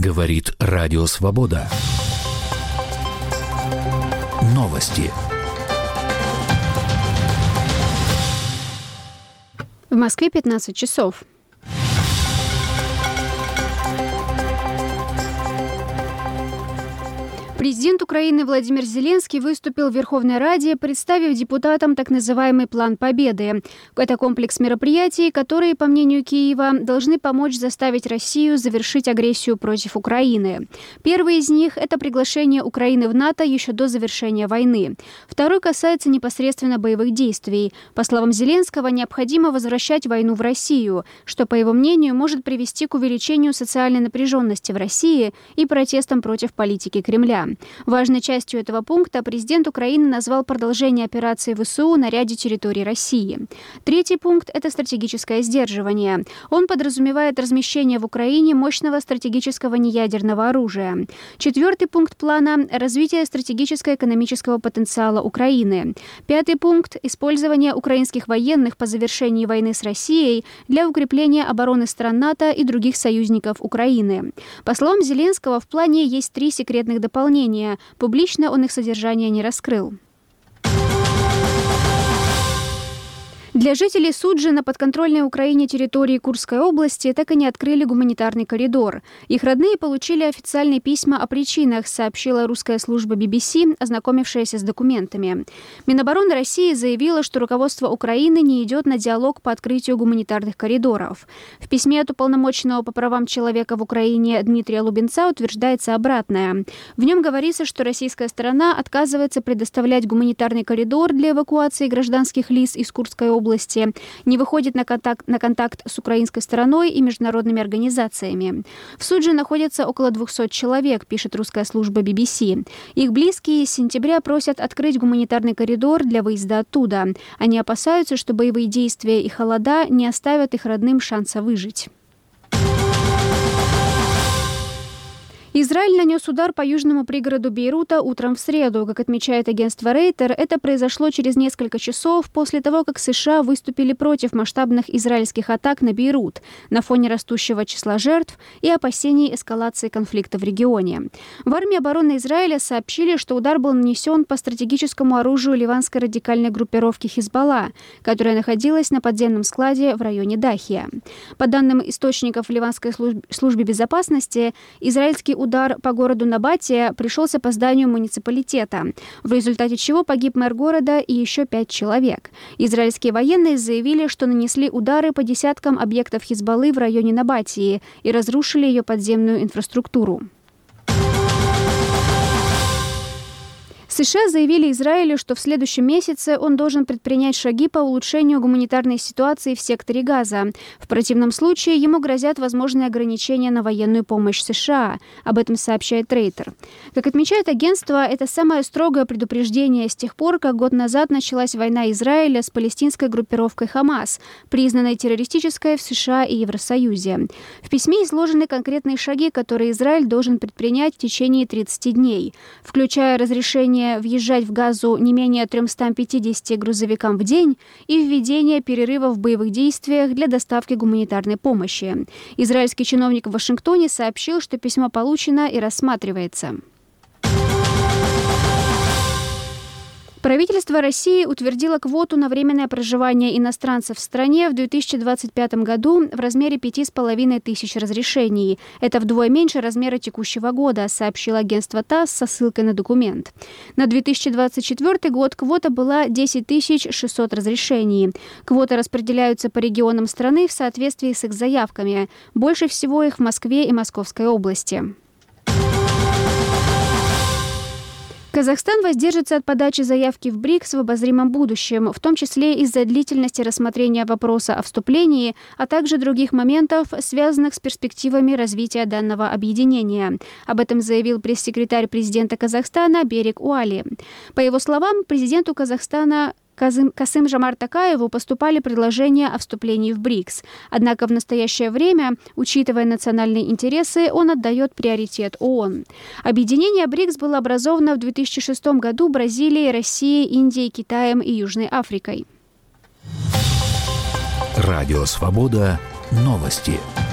Говорит Радио Свобода. Новости. В Москве 15 часов. Президент Украины Владимир Зеленский выступил в Верховной Раде, представив депутатам так называемый «План Победы». Это комплекс мероприятий, которые, по мнению Киева, должны помочь заставить Россию завершить агрессию против Украины. Первый из них – это приглашение Украины в НАТО еще до завершения войны. Второй касается непосредственно боевых действий. По словам Зеленского, необходимо возвращать войну в Россию, что, по его мнению, может привести к увеличению социальной напряженности в России и протестам против политики Кремля. Важной частью этого пункта президент Украины назвал продолжение операции ВСУ на ряде территорий России. Третий пункт – это стратегическое сдерживание. Он подразумевает размещение в Украине мощного стратегического неядерного оружия. Четвертый пункт плана – развитие стратегическо-экономического потенциала Украины. Пятый пункт – использование украинских военных по завершении войны с Россией для укрепления обороны стран НАТО и других союзников Украины. По словам Зеленского, в плане есть 3 секретных дополнения. Публично он их содержание не раскрыл. Для жителей Суджи на подконтрольной Украине территории Курской области так и не открыли гуманитарный коридор. Их родные получили официальные письма о причинах, сообщила русская служба BBC, ознакомившаяся с документами. Минобороны России заявила, что руководство Украины не идет на диалог по открытию гуманитарных коридоров. В письме от уполномоченного по правам человека в Украине Дмитрия Лубенца утверждается обратное. В нем говорится, что российская сторона отказывается предоставлять гуманитарный коридор для эвакуации гражданских лиц из Курской области, не выходит на контакт с украинской стороной и международными организациями. В Судже находятся около 200 человек, пишет русская служба BBC. Их близкие с сентября просят открыть гуманитарный коридор для выезда оттуда. Они опасаются, что боевые действия и холода не оставят их родным шанса выжить. Израиль нанес удар по южному пригороду Бейрута утром в среду. Как отмечает агентство Рейтер, это произошло через несколько часов после того, как США выступили против масштабных израильских атак на Бейрут на фоне растущего числа жертв и опасений эскалации конфликта в регионе. В армии обороны Израиля сообщили, что удар был нанесен по стратегическому оружию ливанской радикальной группировки «Хизбалла», которая находилась на подземном складе в районе Дахия. По данным источников в ливанской службе безопасности, израильский удар по городу Набатия пришелся по зданию муниципалитета, в результате чего погиб мэр города и еще 5 человек. Израильские военные заявили, что нанесли удары по десяткам объектов Хизбаллы в районе Набатии и разрушили ее подземную инфраструктуру. США заявили Израилю, что в следующем месяце он должен предпринять шаги по улучшению гуманитарной ситуации в секторе Газа. В противном случае ему грозят возможные ограничения на военную помощь США. Об этом сообщает Рейтер. Как отмечает агентство, это самое строгое предупреждение с тех пор, как год назад началась война Израиля с палестинской группировкой «Хамас», признанной террористической в США и Евросоюзе. В письме изложены конкретные шаги, которые Израиль должен предпринять в течение 30 дней, включая разрешение въезжать в Газу не менее 350 грузовикам в день и введение перерыва в боевых действиях для доставки гуманитарной помощи. Израильский чиновник в Вашингтоне сообщил, что письмо получено и рассматривается. Правительство России утвердило квоту на временное проживание иностранцев в стране в 2025 году в размере 5500 разрешений. Это вдвое меньше размера текущего года, сообщило агентство ТАСС со ссылкой на документ. На 2024 год квота была 10 600 разрешений. Квоты распределяются по регионам страны в соответствии с их заявками. Больше всего их в Москве и Московской области. Казахстан воздержится от подачи заявки в БРИКС в обозримом будущем, в том числе из-за длительности рассмотрения вопроса о вступлении, а также других моментов, связанных с перспективами развития данного объединения. Об этом заявил пресс-секретарь президента Казахстана Берик Уали. По его словам, президенту Казахстана Касым-Жомарт Токаеву поступали предложения о вступлении в БРИКС. Однако в настоящее время, учитывая национальные интересы, он отдает приоритет ООН. Объединение БРИКС было образовано в 2006 году Бразилией, Россией, Индией, Китаем и Южной Африкой. Радио «Свобода». Новости.